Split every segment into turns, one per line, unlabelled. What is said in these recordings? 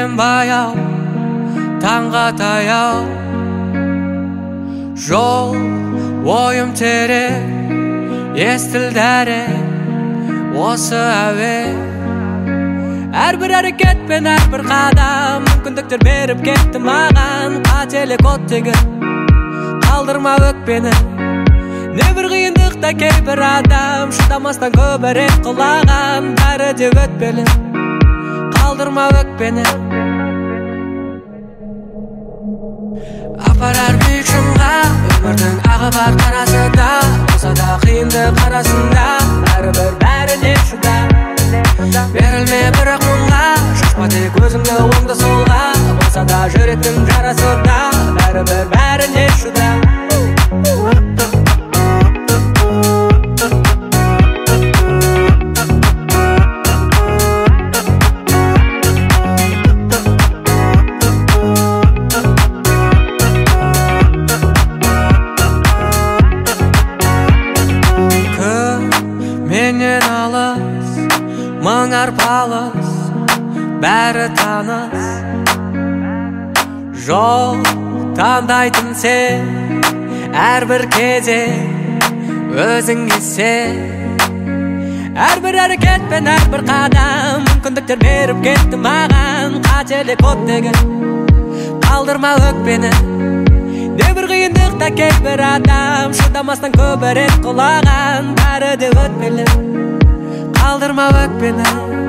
келем баяу, таңға таяу. Жол ойым терең, естілді әрең осы әуен. Әрбір әрекет пен әрбір қадам мүмкіндіктер беріп кетті маған. Қателік оттегін қалдырма өкпені. Небір қиындықта кейбір адам шыдамастан көбірек құлаған. Бәрі де өтпелі, қалдырма өкпені. Апарар биік шыңға өмірдің ағы бар қарасы да. Болса да қиындық арасында бәрібір бәріне шыда. Берілме бірақ мұңға, шашпа тек өзіңді оңды солға. Болса да жүректің жарасы да бәрібір бәріне шыда. Менен алыс, мың арпалыс, бәрі таныс. Жол таңдайтын сен, әрбір кезең өзіңе сен. Әрбір әрекет пен әрбір қадам мүмкіндіктер беріп кетті маған. Қателік оттегін қалдырма өкпені. Небір қиындықта кейбір адам шыдамастан көбірек құлаған. Бәрі де өтпелі, қалдырма өкпені.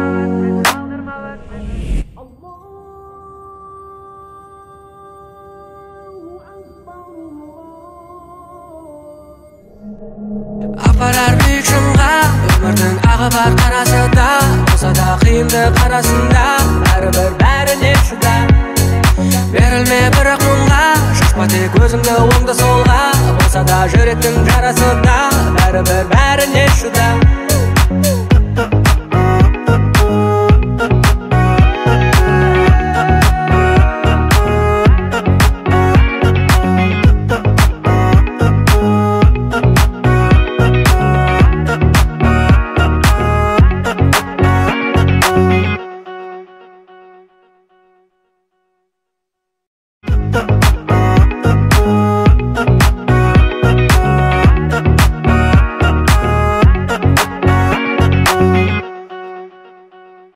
Апарар биік шыңға өмірдің ағы бар қарасы да. Болса да қиындық арасында бәрібір бәріне шыда. Берілме бірақ мұңға, шашпа тек өзіңді оңды солға. Болса да жүректің жарасы да бәрібір бәріне шыда.